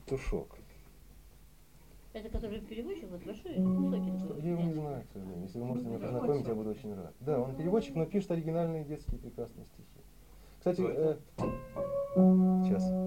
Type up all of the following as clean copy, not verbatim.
петушок. Это который переводчик, вот большой, высокий такой. Я его не знаю, к сожалению. Если вы можете меня познакомить, я буду очень рад. Да, он переводчик, но пишет оригинальные детские прекрасные стихи. Кстати, сейчас.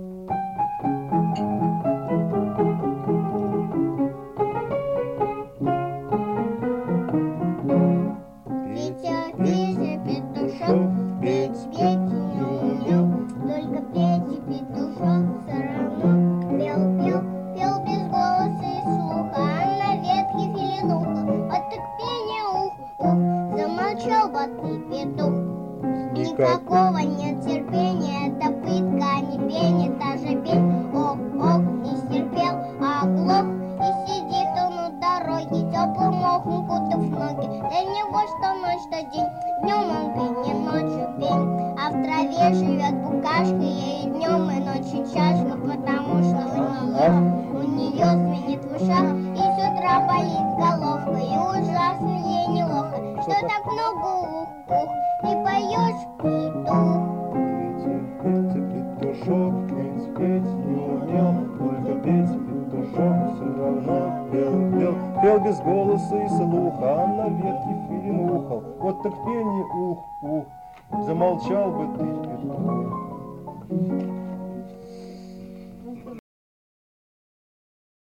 Петя, Петя, петушок, петь, петь не умел, только петь и петушок все равно пел, пел, пел без голоса и слуха, а на ветке филинуха, вот так пение ух, ух, замолчал ботный петух. Никакого нет терпения, это пытка, а не пение, даже пень, ох, ох, не стерпел, а оглох, и сидит он у дороги, теплым мохом кутав ноги, для него что ночь, что день, днем он пень, ночью пень, а в траве живет букашка, ей днем и ночью чашка, потому что у нее звенит в ушах, и с утра болит головка, и ужасно ей неловко, что так много ух-ух, не поешь, петух. Петя, петушок, петь не умел, только петь петушок все равно пел без голоса и слуха, а на ветке филин ухал, вот так пение ух-ух, замолчал бы ты, петух.